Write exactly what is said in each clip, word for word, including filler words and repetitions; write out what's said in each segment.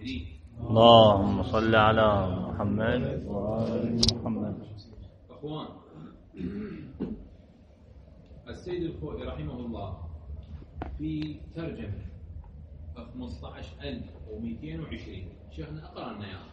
سيدي. اللهم صل على محمد وآل محمد. أخوان، السيد الخوئي رحمه الله في ترجمة خمسة عشر ألف ومئتين وعشرين، شيخنا أقرأ لنا إياها.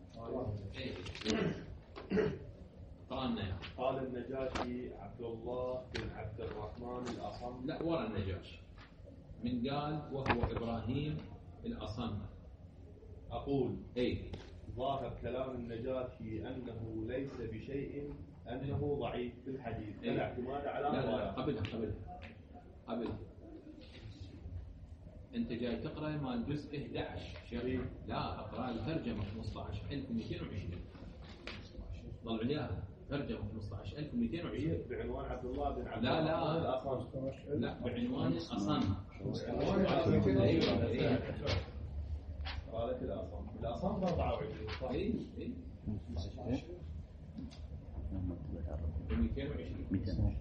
أقرأ لنا إياها. قال النجاشي عبد الله بن عبد الرحمن الأصم. لا، ورا النجاشي من قال وهو إبراهيم الأصم. أقول إيه ظاهر كلام النجاشي أنه ليس بشيء، أنه ضعيف في الحديث إيه؟ فلا اعتماد على لا لا رواية. قبلها قبلها قبلها أنت جاي تقرأ مال جزء إحدى عشر شيخ. لا، أقرأ الترجمة خمسة عشر ألف ومئتين وعشرين. طلع لي ترجمة خمسة عشر ألف ومئتين وعشرين بعنوان عبد الله بن عبد لا لا الرحمن الأصم. لا، بعنوان الأصم. قالت الأصم. الأصم أربعة وعشرين صح؟ إيه إيه مئتين وعشرين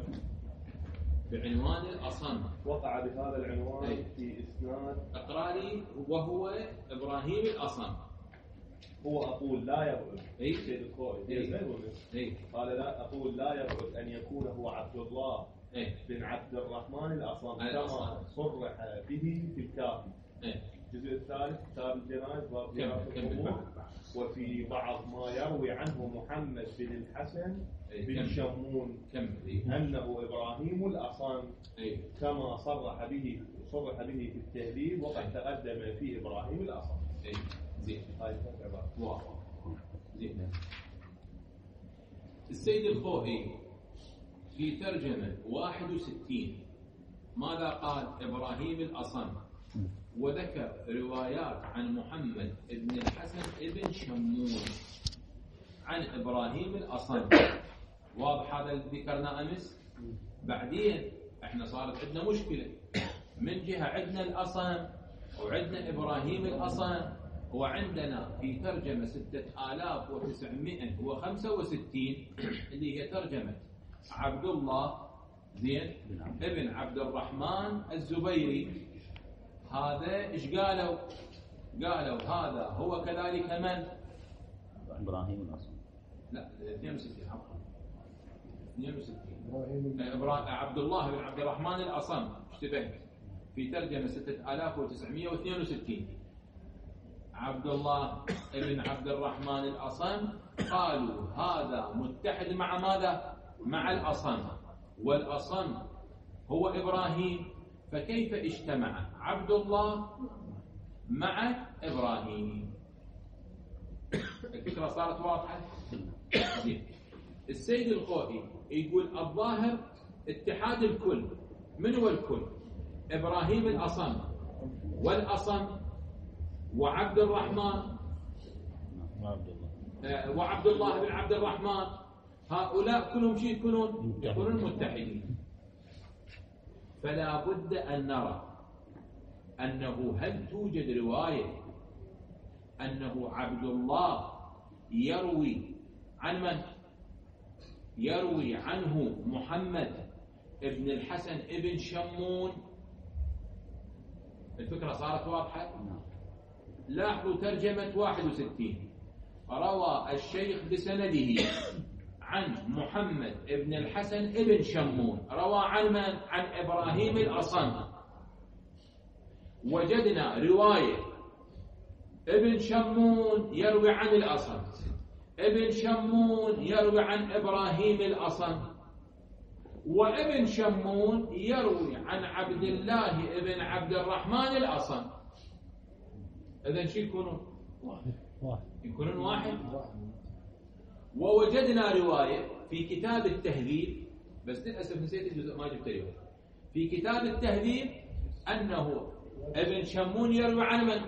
بعنوان الأصم. وقع بهذا العنوان أي. في إسناد. اقرأ لي وهو إبراهيم الأصم. هو أقول لا يبعد. أي. سيد الخوئي أي. أي. قال لا أقول لا يبعد أن يكون هو عبد الله إيه بن عبد الرحمن الأصم كما الأصم. صرح به في الكافي. إيه الجزء الثالث كتاب الجنائز باب كمل زيارة كمل القبور. بعد. وفي بعض ما يروي عنه محمد بن الحسن إيه، بن كمل. شمون كمل. إيه أنه إبراهيم الأصم إيه كما صرح به صرح به في التهذيب، وقد تقدم في إبراهيم الأصم. إيه زين. هاي ثلاث عبارات. واو زين. السيد الخوئي في ترجمة واحد وستين ماذا قال؟ إبراهيم الأصم، وذكر روايات عن محمد بن الحسن بن شمون عن إبراهيم الأصم. واضح هذا اللي ذكرنا أمس؟ بعدين احنا صارت عندنا مشكلة من جهة عندنا الأصم وعندنا إبراهيم الأصم، وعندنا في ترجمة ستة آلاف وتسعمائة وخمسة وستين اللي هي ترجمة عبد الله زين ابن عبد الرحمن الزبيري. هذا ايش قالوا؟ قالوا هذا هو كذلك من؟ إبراهيم الأصم. لا اثنين وستين عفوا اثنين وستين إبراهيم عبد الله بن عبد الرحمن الأصم. اشتبهت في ترجمة ستة آلاف وتسعمائة واثنين وستين عبد الله بن عبد الرحمن الأصم. قالوا هذا متحد مع ماذا؟ مع الأصم، والأصم هو إبراهيم، فكيف اجتمع عبد الله مع إبراهيم؟ الفكرة صارت واضحة؟ زين. السيد الخوئي يقول الظاهر اتحاد الكل. من هو الكل؟ إبراهيم الأصم والأصم وعبد الرحمن وعبد الله بن عبد الرحمن، هؤلاء كلهم شيء يكونون يكونون متحدين. فلا بد أن نرى أنه هل توجد رواية أنه عبد الله يروي عن من؟ يروي عنه محمد ابن الحسن ابن شمون. الفكرة صارت واضحة؟ لاحظوا ترجمة واحد وستين روى الشيخ بسنده عن محمد ابن الحسن ابن شمون، روى عن من؟ عن إبراهيم الأصم. وجدنا رواية ابن شمون يروي عن الأصم، ابن شمون يروي عن إبراهيم الأصم، وابن شمون يروي عن عبد الله ابن عبد الرحمن الأصم. إذن شو يكونون؟ يكونون واحد. ووجدنا رواية في كتاب التهذيب، بس للأسف نسيت الجزء ما جبت رواية في كتاب التهذيب أنه ابن شمون يروي عن من؟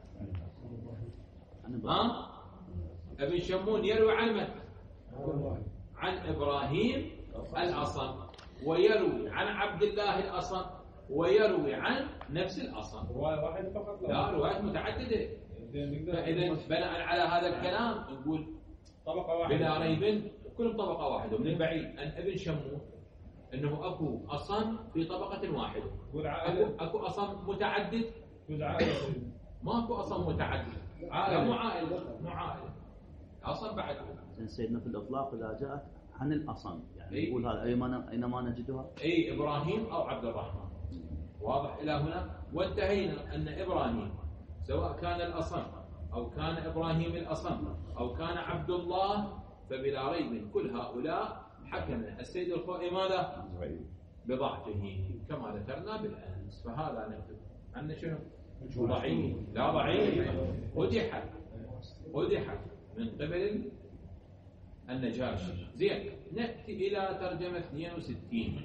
ها؟ ابن شمون يروي عن من؟ عن إبراهيم الأصم، ويروي عن عبد الله الأصم، ويروي عن نفس الأصم. رواية واحدة فقط؟ لا، روايات متعددة. فإذا بناء على هذا الكلام نقول طبقة واحدة بلا ريب كلهم طبقة واحدة. ومن البعيد أن ابن شمون أنه أكو أصم في طبقة واحدة، أكو, أكو أصم متعدد. ماكو أصل متعدد، عائلة مو عائلة مو عائلة أصل بعد. سيدنا في الإطلاق إذا جاءت عن الأصم يعني إيه؟ يقول هذا أينما أينما نجدها. أي إبراهيم أو عبد الرحمن. واضح إلى هنا؟ وانتهينا أن إبراهيم سواء كان الأصم أو كان إبراهيم الأصم أو كان عبد الله، فبلا ريب كل هؤلاء حكم السيد الخوئي ماذا؟ بضعفه كما ذكرنا بالأمس. فهذا نكتب عنه شنو؟ ضعيف. لا ضعيف، قدح قدح من قبل النجاشي. زين، نأتي إلى ترجمة اثنين وستين،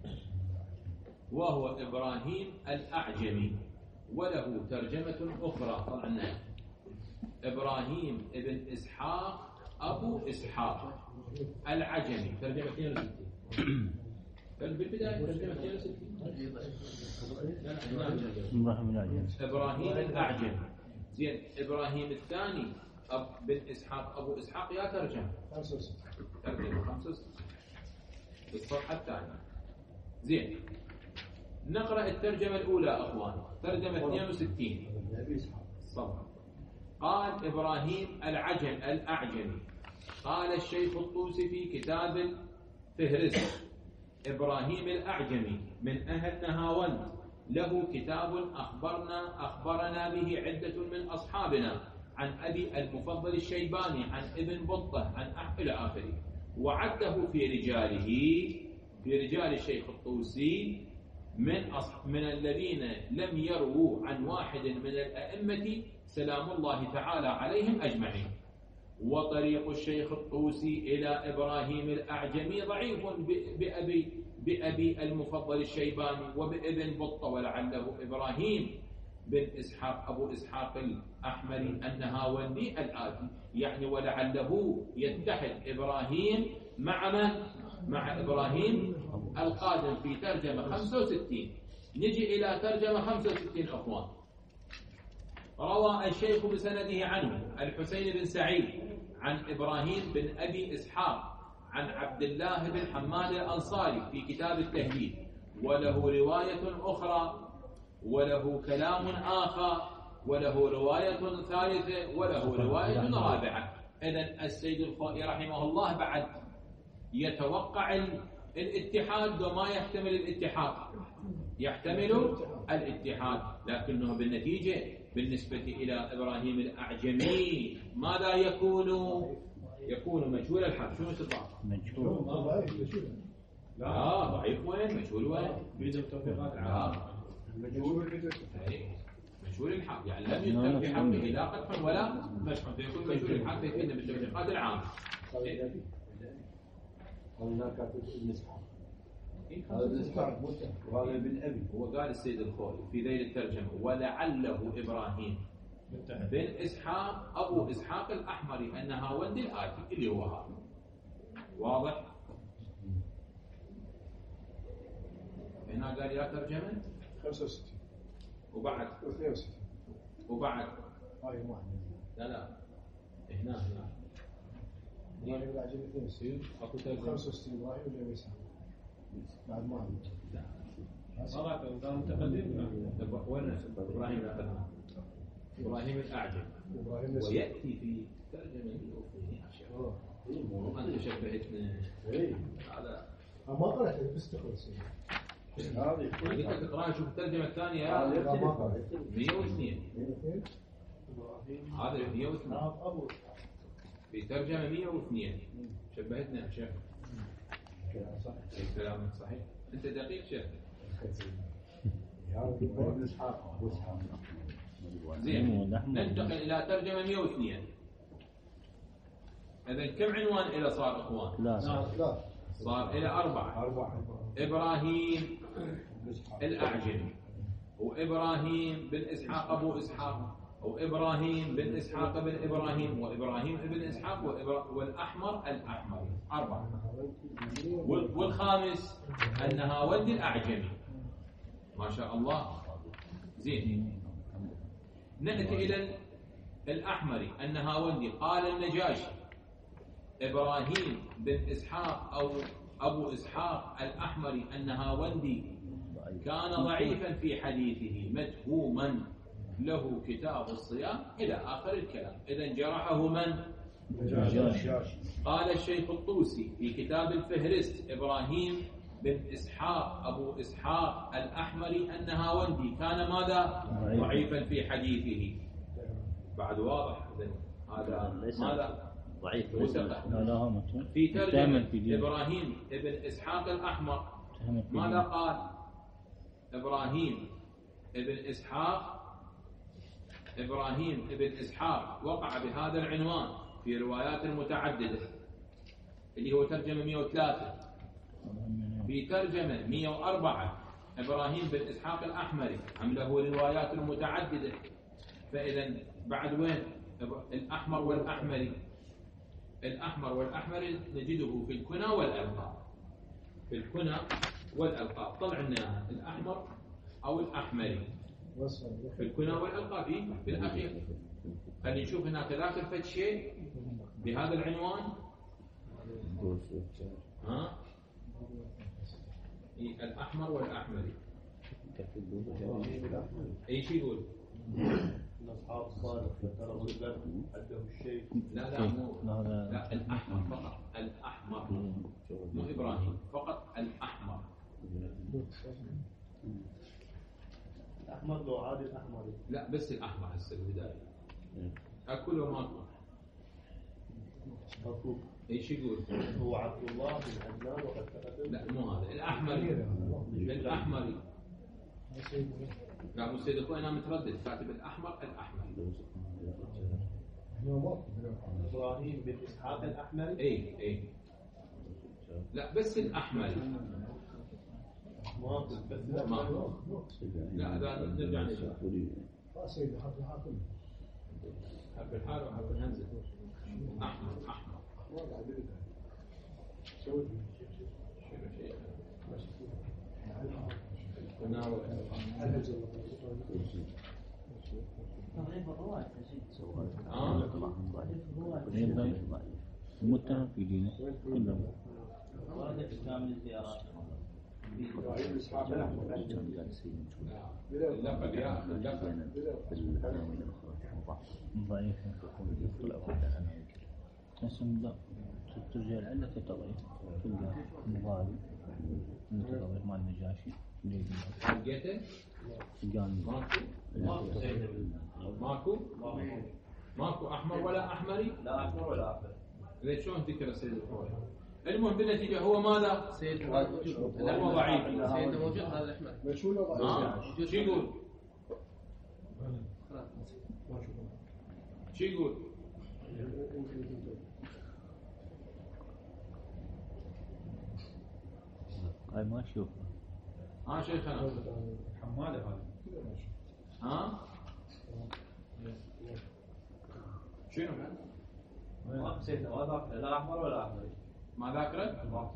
وهو إبراهيم الأعجمي، وله ترجمة أخرى. طبعا إبراهيم ابن إسحاق أبو إسحاق العجمي، ترجمة اثنين وستين. بالبداية ترجمة اثنين وستين إبراهيم الأعجمي. زين، إبراهيم الثاني أب بن إسحاق أبو إسحاق يا ترجمة ترجمة خمسة وستين بالصفحة الثانية. زين، نقرأ الترجمة الأولى أخوان، ترجمة اثنين وستين صفحة. قال إبراهيم العجم الأعجمي. قال الشيخ الطوسي في كتاب الفهرست: إبراهيم الأعجمي من أهل نهاوند، له كتاب أخبرنا أخبرنا به عدة من أصحابنا عن أبي المفضل الشيباني عن ابن بطة عن أحد آخره، وعده في رجاله في رجال الشيخ الطوسي من من الذين لم يرووا عن واحد من الأئمة سلام الله تعالى عليهم أجمعين. وطريق الشيخ الطوسي إلى إبراهيم الأعجمي ضعيف بأبي بأبي المفضل الشيباني وبابن بطة، ولعله إبراهيم بن إسحاق أبو إسحاق الأحمري النهاوندي الآتي، يعني ولعله يتحد إبراهيم مع من؟ مع إبراهيم القادم في ترجمة خمسة وستين. نجي إلى ترجمة خمسة وستين أخوان. روى الشيخ بسنده عنه الحسين بن سعيد عن إبراهيم بن أبي إسحاق عن عبد الله بن حماد الأنصاري في كتاب التهذيب، وله رواية أخرى وله كلام آخر وله رواية ثالثة وله رواية رابعة. إذن السيد الخوئي رحمه الله بعد يتوقع الاتحاد وما يحتمل الاتحاد، يحتمل الاتحاد، لكنه بالنتيجة بالنسبة إلى إبراهيم الأعجمي ماذا يكون؟ يكون مجهول الحال. شنو استطاع؟ مجهول. لا ضعيف وين؟ مجهول وين؟ بيد التوفيقات العامة. مجهول مجهول الحال، يعني لم يذكر في حقه لا قدح ولا مشحون، فيكون مجهول الحال فيكون بالتوفيقات العامة. هنا كاتب ابن إسحاق، هذا ابن إسحاق وهذا ابن أبي. هو قال السيد الخوئي في ذيل الترجمة: ولعله إبراهيم بن إسحاق أبو إسحاق الأحمري النهاوندي الآتي، اللي هو هذا. واضح؟ هنا قال يا ترجمة خمسة وستين وبعد اثنين وستين وبعد هاي واحد. لا لا هنا هنا إبراهيم الأعجمي اثنين وستين أكو ترجمة خمسة وستين إبراهيم ولا إسحاق بعد ما عندي. صراحة كان متقدم. وين إبراهيم الأعجمي؟ إبراهيم الأعجمي إبراهيم ويأتي في ترجمة الأخرى. أنت شبهتنا هذا ما قرأت بس تخلص هذه قلت تقرأ شوف الترجمة الثانية ما قرأت مئة واثنين. هذا مئة واثنين في ترجمة مئة واثنين. شبهتنا يا شيخ. كلامك صحيح، أنت دقيق شيخ. زين، ننتقل إلى ترجمة مئة واثنين. إذن كم عنوان إلى صار إخوان؟ لا لا صار إلى أربعة. أربعة. إبراهيم الأعجمي، وإبراهيم بن إسحاق أبو إسحاق، وإبراهيم بن إسحاق بن إبراهيم، وإبراهيم بن إسحاق، والأحمر الأحمري. أربعة. والخامس النهاوندي الأعجمي. ما شاء الله. زين، نأتي إلى الأحمري النهاوندي. قال النجاشي: إبراهيم بن إسحاق أو أبو إسحاق الأحمري النهاوندي كان ضعيفا في حديثه متهوما له كتاب الصيام إلى آخر الكلام. إذا جرحه من؟ نجاشي. قال الشيخ الطوسي في كتاب الفهرست إبراهيم بن إسحاق أبو إسحاق الأحمري النهاوندي كان ماذا؟ ضعيفا في حديثه. بعد واضح. هذا ماذا؟ ضعيف. في ترجمة إبراهيم بن إسحاق الأحمر ماذا قال؟ إبراهيم بن إسحاق إبراهيم بن إسحاق وقع بهذا العنوان في روايات متعددة اللي هو ترجمة مئة وثلاثة. في ترجمة مئة وأربعة إبراهيم بن إسحاق الأحمري هم له روايات متعددة. فإذا بعد وين الأحمر والأحمري؟ الأحمر والأحمري نجده في الكنى والألقاب. في الكنى والألقاب طلع لنا الأحمر أو الأحمري في الكنى والألقاب في الأخير. خلينا نشوف هناك ذاكر فد شيء بهذا العنوان. ها الأحمر والأحمري أي شيء يقول؟ أصحاب الصالح ذكره البدر حده الشيخ. لا لا مو لا الأحمر فقط. الأحمر مو إبراهيم فقط. الأحمر الأحمر لو عادي الأحمر. لا بس الأحمر هسه البداية. أكل وما مطلوب. ايش يقول؟ هو عبد الله بن عدنان وقد تقدم. لا مو هذا الأحمري. الأحمري لا مو سيد اخوي انا متردد كاتب الأحمر. الأحمري إبراهيم بن إسحاق الأحمري. اي اي لا بس الأحمري ما بس ما لا هذا نرجع نشوف سيد حرف الحاكم حرف الحال وحرف الهمزة. أحمر أحمر المتهم في دينه كلهم. ورد في كامل الزيارات. اللقب يا اللقب ضعيف اسم لا ترجع العلة تضعيف تلقى مضارب متضرر مع النجاشي لقيته؟ ماكو؟ ماكو؟ ماكو أحمر ولا أحمري؟ لا أحمر ولا أحمر. ليش شلون ذكر السيد الخوي؟ المهم بالنتيجة هو ماذا؟ سيد هو ضعيف. سيد موجود هذا الأحمر. مشهور ها؟ شو يقول؟ شو يقول؟ هاي ما اشوف. ها شيخنا حماده هذا. ها؟ شنو؟ ما نسيت هذا لا أحمر ولا أحمر. ما ذاكرت؟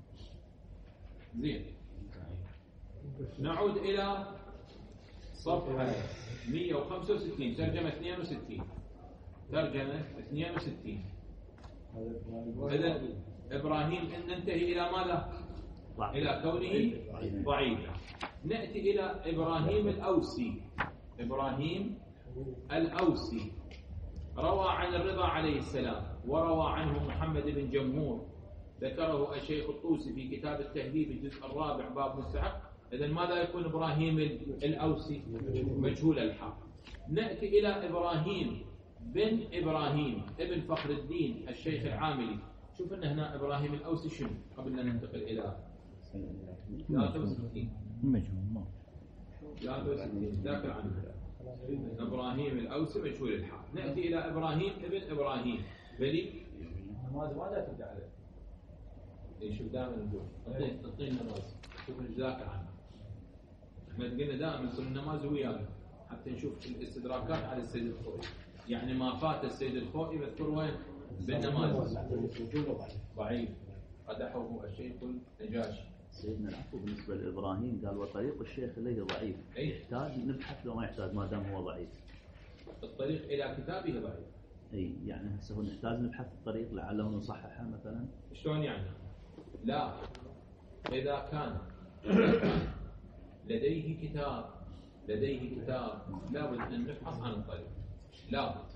زين. نعود إلى صفحة مئة وخمسة وستين ترجمة اثنين وستين. ترجمة اثنين وستين. إذا إبراهيم إن ننتهي إلى ماذا؟ إلى كونه ضعيفا. نأتي إلى إبراهيم الأوسي. إبراهيم الأوسي روى عن الرضا عليه السلام وروى عنه محمد بن جمهور. ذكره الشيخ الطوسي في كتاب التهذيب الجزء الرابع باب مستحق. إذن ماذا يكون إبراهيم الأوسي؟ مجهول الحال. نأتي إلى إبراهيم بن إبراهيم ابن فخر الدين الشيخ العاملي. شوف أن هنا إبراهيم الأوسي شنو قبل أن ننتقل إلى ثلاثة وستين. مجهول ما ثلاثة وستين ذاكر عنه. إبراهيم الأوسي مجهول الحال. نأتي إلى إبراهيم ابن إبراهيم بلي. ماذا ماذا ترجع عليه؟ شوف دائما نقول اعطينا نماذج شوف ايش ذاكر عنه. احنا قلنا دائما نقول النماذج ويانا حتى نشوف الاستدراكات على السيد الخوئي. يعني ما فات السيد الخوئي يذكر وين؟ بالنماذج. ضعيف قدحه الشيخ النجاشي. سيدنا العفو بالنسبه لابراهيم قال وطريق الشيخ اليه ضعيف. يحتاج نبحث لو ما يحتاج ما دام هو ضعيف. الطريق الى كتابه ضعيف. اي يعني هسه نحتاج نبحث الطريق لعله نصححها مثلا. شلون يعني؟ لا إذا كان لديه كتاب لديه كتاب لابد أن نبحث عن الطريق، لابد،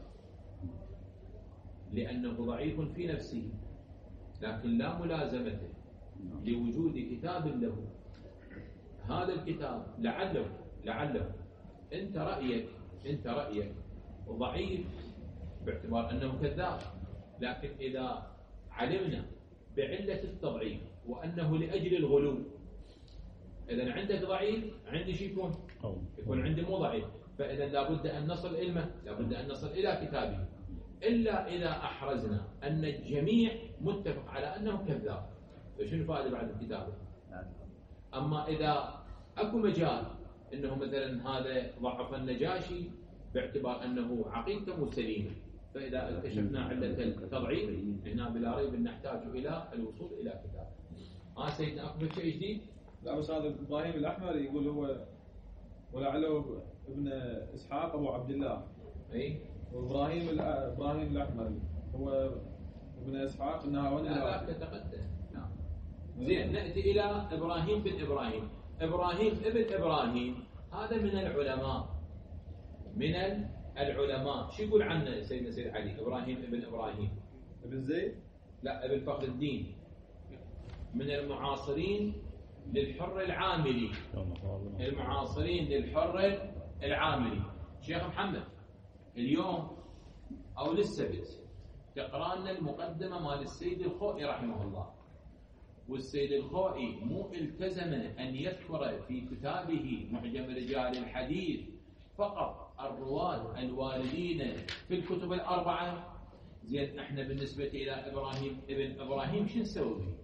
لأنه ضعيف في نفسه لكن لا ملازمته لوجود كتاب له. هذا الكتاب لعله لعله أنت رأيك أنت رأيك ضعيف باعتبار أنه كذاب، لكن إذا علمنا بعلة التضعيف وأنه لأجل الغلو، إذا عندك ضعيف عندي شيء يكون يكون عندي مو ضعيف، فإذا لابد أن نصل إلمه، لابد أن نصل إلى كتابه، إلا إذا أحرزنا أن الجميع متفق على أنه كذاب، فشنو الفائدة بعد الكتابة؟ أما إذا أكو مجال أنه مثلا هذا ضعف النجاشي باعتبار أنه عقيدته مو سليمة، فإذا اكتشفنا علة التضعيف هنا بلا ريب نحتاج إلى الوصول إلى كتاب. ها سيدنا أكبر شيء جديد؟ لا بس هذا إبراهيم الأحمر يقول هو ولعله ابن إسحاق أبو عبد الله. أي. وإبراهيم إبراهيم الأحمر هو ابن إسحاق إنها ولا لا لا تتقدم. نعم. زين نأتي إلى إبراهيم بن إبراهيم. إبراهيم ابن إبراهيم هذا من العلماء من العلماء. شو يقول عنه سيدنا سيد علي؟ إبراهيم ابن إبراهيم ابن زيد؟ لا ابن فخر الدين، من المعاصرين للحر العاملي، المعاصرين للحر العاملي. شيخ محمد اليوم أو للسبت تقرأ لنا المقدمة مال السيد الخوئي رحمه الله، والسيد الخوئي مو التزم أن يذكر في كتابه معجم رجال الحديث فقط الرواة الواردين في الكتب الأربعة. زين احنا بالنسبة إلى إبراهيم ابن إبراهيم شو نسوي به؟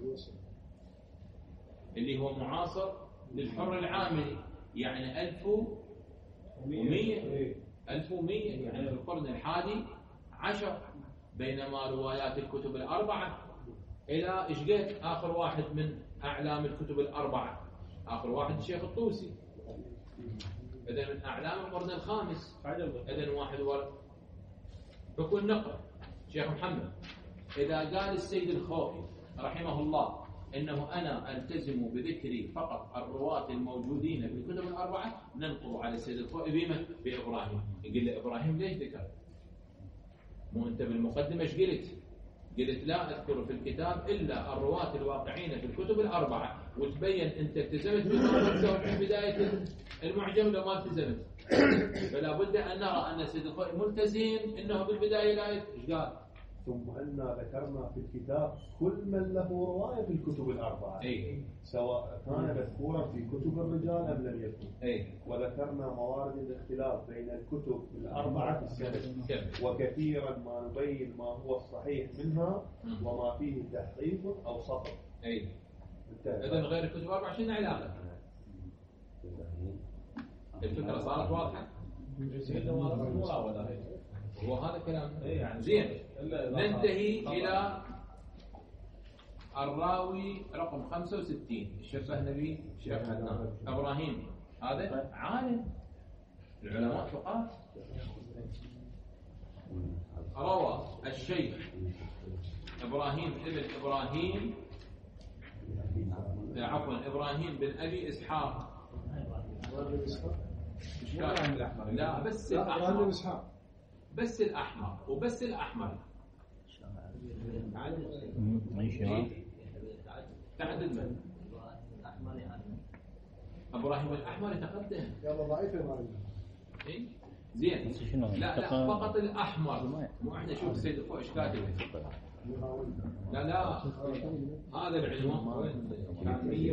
اللي هو معاصر للحر العاملي، يعني ألف ومية ألف ومية يعني في القرن الحادي عشر، بينما روايات الكتب الأربعة إلى إيش قد آخر واحد من أعلام الكتب الأربعة، آخر واحد الشيخ الطوسي، إذا من أعلام القرن الخامس، إذا واحد ورد. بكون نقرأ شيخ محمد إذا قال السيد الخوئي رحمه الله إنه أنا ألتزم بذكري فقط الرواة الموجودين في الكتب الأربعة، ننقل على السيد الخوئي بما بإبراهيم. يقول له إبراهيم ليش ذكر؟ مو أنت بالمقدمة إيش قلت؟ قلت لا أذكر في الكتاب إلا الرواة الواقعين في الكتب الأربعة، وتبين أنت التزمت بما في بداية المعجم لو ما التزمت. فلا بد أن نرى أن السيد الخوئي ملتزم إنه بالبداية لا إيش قال؟ ثم أن ذكرنا في الكتاب كل من له رواية في الكتب الأربعة، أي. سواء كان مذكورا في كتب الرجال أم لم يكن، أي. وذكرنا موارد الاختلاف بين الكتب الأربعة في السند، وكثيرا ما نبين ما هو الصحيح منها وما فيه تحقيق أو سقط. أي. إذا غير الكتب الأربعة شنو علاقة؟ الفكرة صارت واضحة؟ وهذا كلام يعني زين. ننتهي إلى الراوي رقم خمسة وستين شبهنا به شيخ حدنان إبراهيم، هذا عالم العلماء ثقات. روى الشيخ إبراهيم ابن إبراهيم عفوا إبراهيم بن أبي إسحاق. لا بس الأحمر، بس الأحمر وبس الأحمر تعدد من إبراهيم الأحمر يتقدم يلا ضعيف إبراهيم. إيه زين. لا لا فقط الأحمر، مو إحنا شوف السيد الخوئي إيش كاتب. لا لا هذا العنوان وين كان مية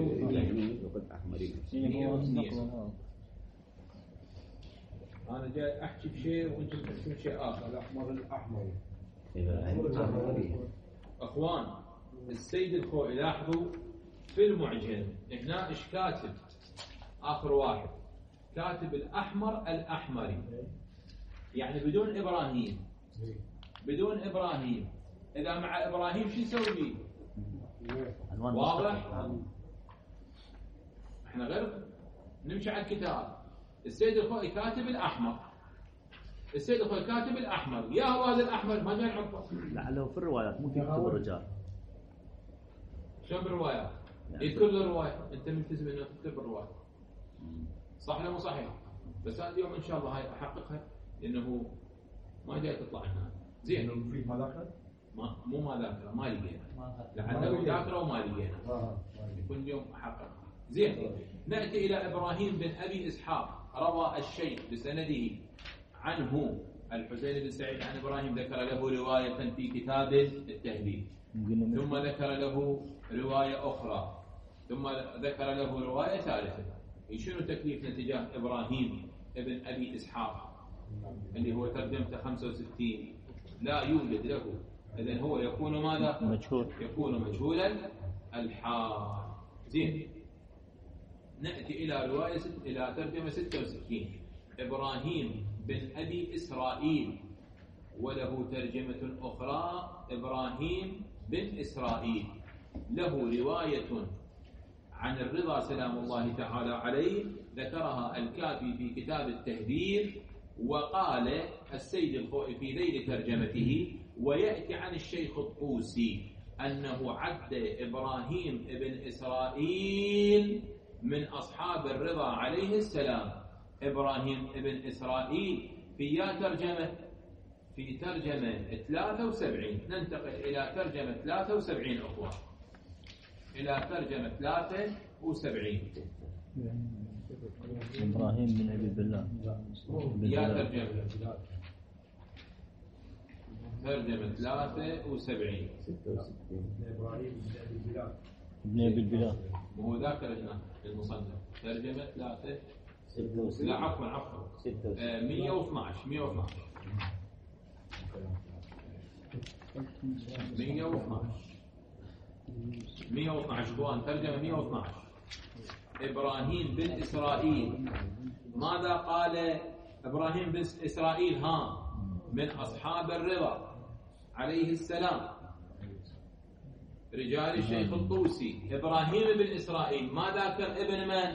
وثمانين. أنا جاي أحكي بشيء وأنتم تحكون شيء آخر. الأحمر الأحمر أخوان السيد الخوئي لاحظوا في المعجم هنا إيش كاتب؟ آخر واحد كاتب الأحمر الأحمري، يعني بدون إبراهيم، بدون إبراهيم. إذا مع إبراهيم شو يسوي بيه؟ واضح؟ إحنا غير نمشي على الكتاب. السيد الخوئي كاتب الأحمر، السيد الخوئي كاتب الأحمر، يا هو هذا الأحمر ما جاي نعرفه. لعله في الروايات مو في كتب الرجال. شلون بالروايات؟ يذكر له الرواية، أنت ملتزم إنه تكتب الرواية. صح ولا مو صحيح؟ بس هذا اليوم ان شاء الله هاي احققها لانه ما جاي تطلع لنا زين. في مذاكره؟ ما مو ما ذاكره ما لقينا لعله ذاكره وما لقينا يكون اليوم احققها زين. ناتي الى ابراهيم بن ابي اسحاق روى الشيخ بسنده عنه الحسين بن سعيد عن ابراهيم ذكر له روايه في كتاب التهذيب ثم ذكر له روايه اخرى ثم ذكر له روايه ثالثه. شنو تكليفنا تجاه ابراهيم ابن ابي اسحاق اللي هو ترجمته خمسة وستين لا يوجد له، اذن هو يكون ماذا؟ مجهول، يكون مجهولا الحال. زين. ناتي الى روايه ست... الى ترجمه ستة وستين ابراهيم بن ابي اسرائيل وله ترجمه اخرى ابراهيم بن اسرائيل له روايه عن الرضا سلام الله تعالى عليه ذكرها الكافي في كتاب التهذيب. وقال السيد الخوئي في ذيل ترجمته ويأتي عن الشيخ الطوسي أنه عد إبراهيم بن إسرائيل من أصحاب الرضا عليه السلام. إبراهيم بن إسرائيل في يا ترجمة في ترجمة ثلاثة وسبعين. ننتقل إلى ترجمة ثلاثة وسبعين أخوة، إلى ترجمة ثلاثة وسبعين. إبراهيم بن أبي بالله يا ترجمة ترجمة ثلاثة وسبعين إبراهيم بن أبي البلاد ابن أبي البلاد وهو ذاكر هنا المصنف ترجمة ثلاثة لا عفوا عفوا آه مية واثناشر مية واثناشر مية واثناشر مية واثناشر اخوان ترجمة مية واثناشر. إبراهيم بن إسرائيل ماذا قال إبراهيم بن إسرائيل؟ ها من أصحاب الرضا عليه السلام رجال الشيخ الطوسي. إبراهيم بن إسرائيل ما ذاكر ابن من؟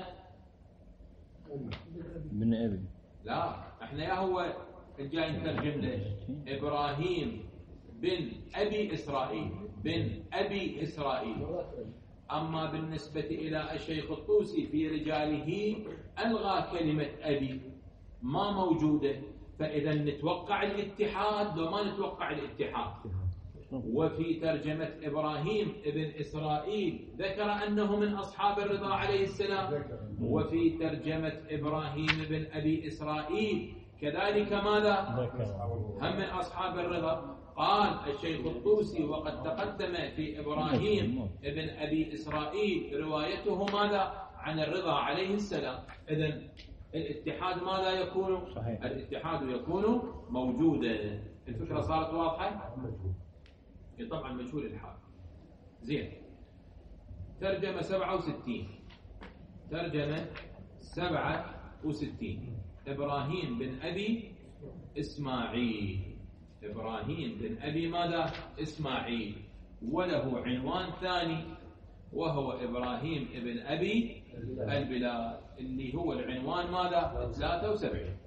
بن أبي لا احنا يا هو الجاي نترجم له إبراهيم بن أبي إسرائيل بن أبي إسرائيل. أما بالنسبة إلى الشيخ الطوسي في رجاله ألغى كلمة أبي ما موجودة، فإذا نتوقع الاتحاد لو ما نتوقع الاتحاد. وفي ترجمة إبراهيم ابن إسرائيل ذكر أنه من أصحاب الرضا عليه السلام، وفي ترجمة إبراهيم بن أبي إسرائيل كذلك ماذا؟ هم من أصحاب الرضا. قال الشيخ الطوسي وقد تقدم في إبراهيم ابن أبي إسرائيل روايته ماذا؟ عن الرضا عليه السلام. إذن الاتحاد ماذا يكون؟ صحيح. الاتحاد يكون موجودا. الفكرة صارت واضحة؟ طبعا مجهول الحال. زين. ترجمة سبعة وستين ترجمة سبعة وستين إبراهيم بن أبي إسماعيل. إبراهيم بن أبي ماذا؟ إسماعيل. وله عنوان ثاني وهو إبراهيم بن أبي البلاد اللي هو العنوان ماذا؟ ثلاثة وسبعين.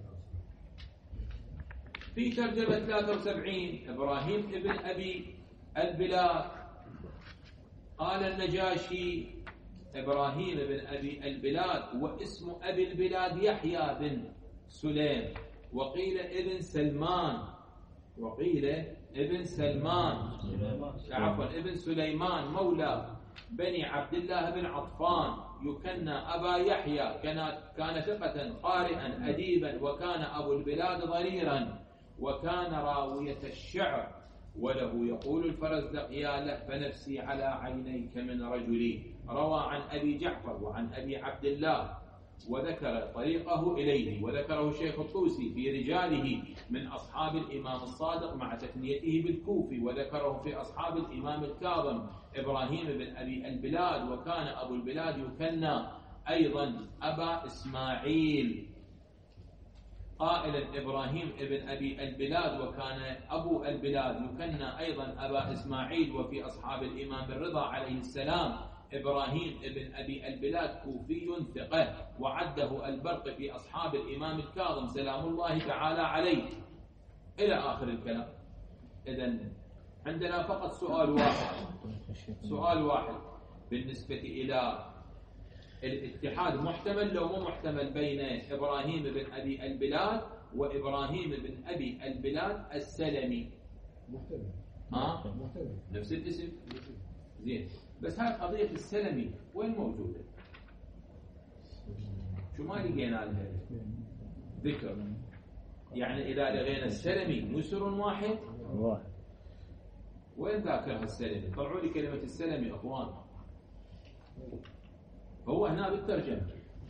في ترجمة ثلاثة وسبعين إبراهيم بن أبي البلاد قال النجاشي إبراهيم بن أبي البلاد واسم أبي البلاد يحيى بن سليم وقيل ابن سلمان وقيل ابن سلمان عفوا ابن سليمان مولى بني عبد الله بن عطفان يكنى أبا يحيى. كان ثقة قارئا أديبا وكان أبو البلاد ضريرا وكان راوية الشعر. وله يقول الفرزدق يا لهف نفسي على عينيك من رجلي. روى عن أبي جعفر وعن أبي عبد الله وذكر طريقه إليه. وذكره الشيخ الطوسي في رجاله من أصحاب الإمام الصادق مع تثنيته بالكوفي. وذكره في أصحاب الإمام الكاظم إبراهيم بن أبي البلاد وكان أبو البلاد يكنى أيضا أبا إسماعيل قائلا إبراهيم بن أبي البلاد وكان أبو البلاد يكنى أيضا أبا إسماعيل. وفي أصحاب الإمام الرضا عليه السلام إبراهيم بن أبي البلاد كوفي ثقة وعده البرق في أصحاب الإمام الكاظم سلام الله تعالى عليه إلى آخر الكلام. إذن عندنا فقط سؤال واحد سؤال واحد بالنسبة إلى الاتحاد محتمل لو مو محتمل بين إبراهيم بن أبي البلاد وإبراهيم بن أبي البلاد السلمي؟ محتمل. ها؟ محتمل. نفس الاسم. زين، بس هاي قضية السلمي وين موجودة؟ شو ما لقينا لها ذكر؟ يعني إذا لقينا السلمي مسر واحد واحد، وين ذاكرها السلمي؟ طلعوا لي كلمة السلمي أخوان. هو هنا بالترجمة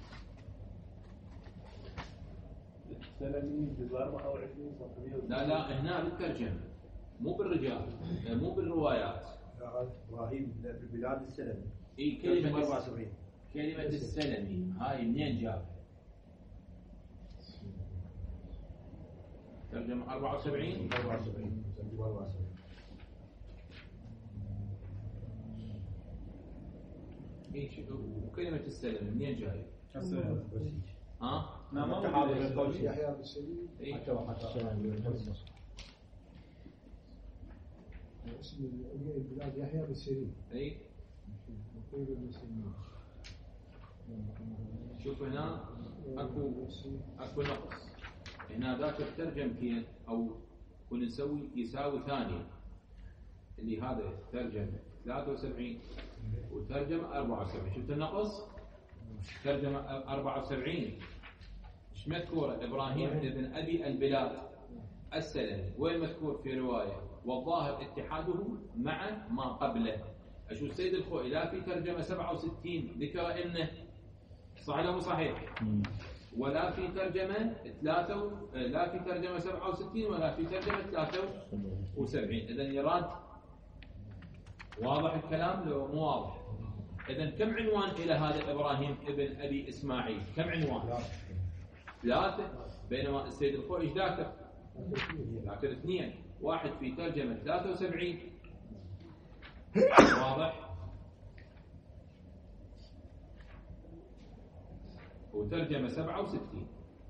السلمي جزء أربعة وعشرين صفحة. لا لا هنا بالترجمة مو بالرجال مو بالروايات. ابراهيم بالبلاد السلمي. اي كلمة أربعة وسبعين. كلمة السلمي هاي منين جابها؟ ترجمة أربعة وسبعين. أربعة وسبعين. أربعة وسبعين. اي وكلمة السلمي منين جاية؟ هسه ها؟ لا ما التحاضر موجود. القوسي. يحيى بالسليم. اي حتى وحتى اسم البلاد يحيى بالسليم. اي مكتوب بالسليم. شوف هنا اكو اكو نقص. هنا ذاك الترجمتين او كنا نسوي يساوي ثانية اللي هذا ترجمة ثلاثة وسبعين وترجمة أربعة وسبعين. شفت النقص؟ ترجمة أربعة وسبعين ايش مذكورة؟ إبراهيم ابن أبي البلاد السلمي. وين مذكور في رواية؟ والظاهر اتحاده مع ما قبله. أشوف السيد الخوئي لا في ترجمة سبعة وستين ذكر إنه صحيح ولا مو صحيح؟ ولا في ترجمة ثلاثة لا في ترجمة سبعة وستين ولا في ترجمة ثلاثة وسبعين. إذن يراد واضح الكلام لو مو واضح؟ إذن كم عنوان إلى هذا إبراهيم ابن أبي إسماعيل؟ كم عنوان؟ ثلاثة. بينما السيد الخوئي ايش ذاكر؟ ذاكر اثنين. واحد في ترجمة ثلاثة وسبعين واضح؟ وترجمة سبعة وستين.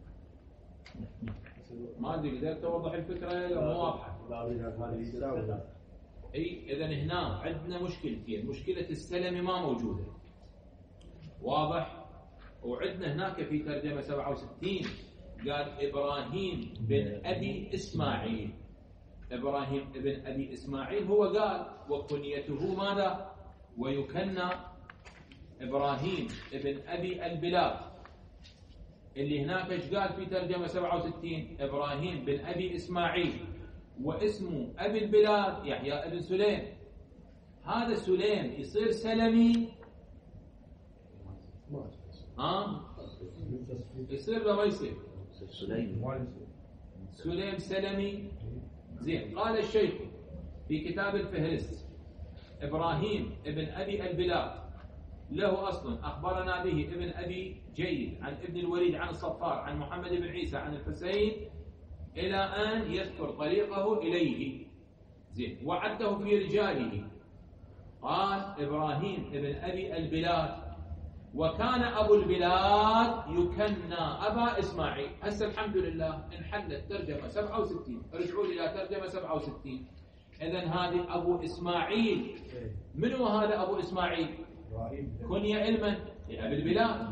ما أدري قدرت أوضح الفكرة لو مو واضحة. اي اذا هنا عندنا مشكلتين. مشكله السلمي ما موجوده واضح، وعندنا هناك في ترجمه سبعة وستين قال ابراهيم بن ابي اسماعيل. ابراهيم بن ابي اسماعيل هو قال وكنيته ماذا؟ ويكنى ابراهيم بن ابي البلاد. اللي هناك ايش قال في ترجمه سبعة وستين؟ ابراهيم بن ابي اسماعيل واسمه أبي البلاد يحيى ابن سليم. هذا سليم يصير سلمي؟ ها؟ يصير ولا ما يصير؟ سليم. سليم سلمي. زين. قال الشيخ في كتاب الفهرست إبراهيم ابن أبي البلاد له أصل أخبرنا به ابن أبي جيد عن ابن الوليد عن الصفار عن محمد بن عيسى عن الحسين إلى أن يذكر طريقه إليه. زين. وعده في رجاله. قال إبراهيم ابن أبي البلاد وكان أبو البلاد يكنى أبا إسماعيل. هسه الحمد لله انحلت ترجمة سبعة وستين. رجعوا لي إلى ترجمة سبعة وستين. إذن هذه أبو إسماعيل. من هو هذا أبو إسماعيل؟ كنية علما لأبي البلاد.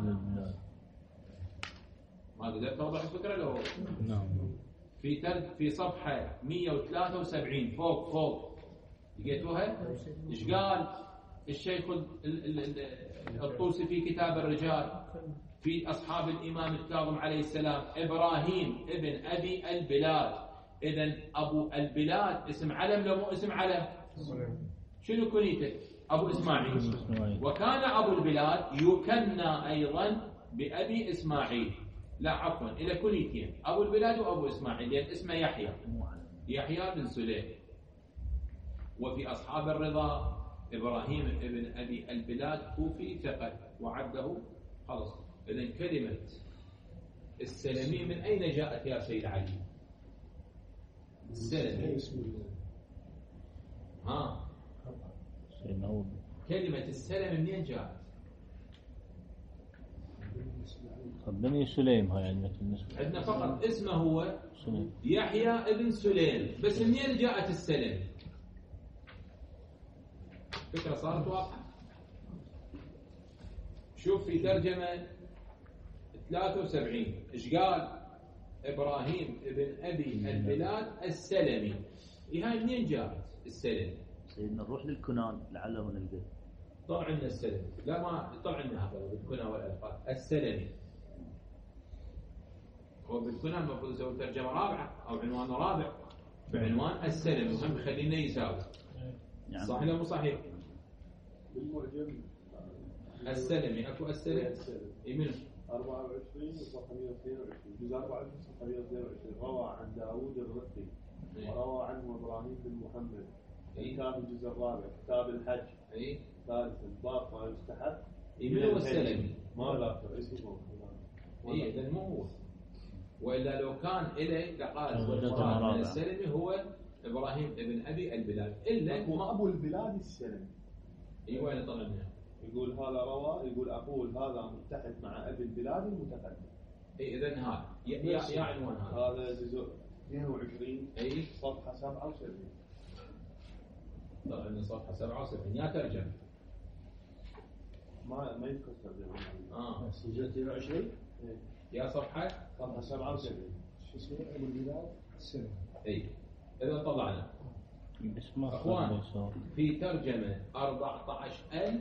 ما قدرت أوضح الفكرة له؟ نعم. في ترد في صفحة مئة وثلاثة وسبعين فوق فوق لقيتوها؟ ايش قال الشيخ الطوسي في كتاب الرجال في أصحاب الإمام الكاظم عليه السلام؟ إبراهيم ابن أبي البلاد. إذن أبو البلاد اسم علم لو مو اسم علم؟ شنو كنيته؟ أبو إسماعيل. وكان أبو البلاد يكنى أيضا بأبي إسماعيل. لا عفوا إلى كنيتين أبو البلاد وأبو إسماعيل لأن اسمه يحيى يحيى بن سليم. وفي أصحاب الرضا إبراهيم ابن أبي البلاد كوفي ثقة وعده خلص. إذن كلمة السلمي من أين جاءت يا سيد علي؟ السلمي ها كلمة السلمي منين جاءت؟ بني سليم هاي عندنا بالنسبة. عندنا فقط اسمه هو يحيى ابن سليم. بس منين جاءت السلم؟ فكرة صارت واضحة. شوف في ترجمة ثلاثة وسبعين ايش قال؟ إبراهيم ابن أبي البلاد السلمي. هاي منين جاءت السلمي؟ سيدنا نروح للكنان لعله نلقى. طلع لنا السلمي. لا ما طلع لنا هذا بالكنى والألقاب. السلمي هو بالكنى المفروض يسوي ترجمة رابعة أو عنوان رابع بعنوان السلمي وهم خلينا يساوي. يعني صحيح ولا مو صحيح؟ بالمعجم السلمي اكو السلمي يمين أربعة وعشرين وصفحة مئة واثنين وعشرين جزء أربعة وعشرين صفحة مئة واثنين وعشرين روى عن داوود الرقي وروى عنه إبراهيم بن محمد. كتاب الجزء الرابع كتاب الحج. اي ثالثا باب ما يستحب. يمين هو السلمي ما لا اسمه. اي اذا مو هو. والا لو كان اليه لقال وجدنا من السلمي هو ابراهيم ابن ابي البلاد الا هو ابو البلاد السلمي. اي وين طلعنا؟ يقول هذا روى يقول اقول هذا متحد مع ابي البلاد المتقدم. اي اذا هذا يا يا عنوان هذا هذا جزء اثنين وعشرين اي صفحه سبعة وسبعين. طلع لنا صفحه سبعة وسبعين يا ترجمه ما ما يذكر ترجمه. اه جزء اثنين وعشرين يا صفحه صفحه سبعة وسبعين. شو اسمه ابو البلاد السلمي. اي اذا طلعنا بس ما اخوان صار في ترجمه أربعة عشر ألف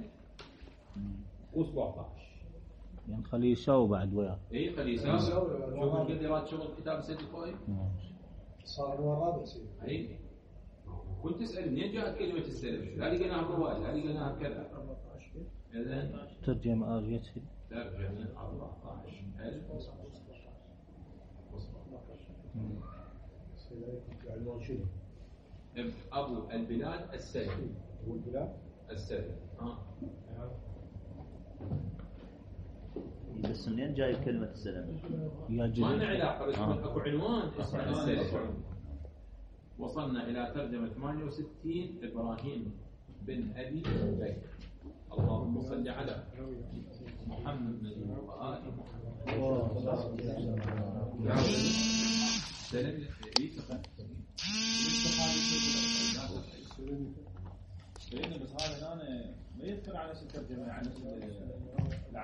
وسبعة عشر. يعني خليه يساوي بعد وياه. اي خليه يساوي. شوف قدرات شغل كتاب سيد الفوائد. صار عنوان رابع سيدي. اي كنت تسال منين جاءت كلمه السلم؟ لا لقيناها بالروايه لا لقيناها بكذا. اذا ترجمة آل يسهل. ترجمه أربعة عشر ألف وسبعة عشر. عنوان شنو؟ ابو البلاد السلمي. ابو البلاد السلمي ها بس منين جاي كلمة السلام؟ يا ما لنا جزء علاقه بس اكو عنوان اسمه السلمي. وصلنا الى ترجمه ثمانية وستين ابراهيم بن ابي بكر. اللهم صل على محمد وآل محمد. سلم بس هذا انا ما يذكر على اسم ترجمه يعني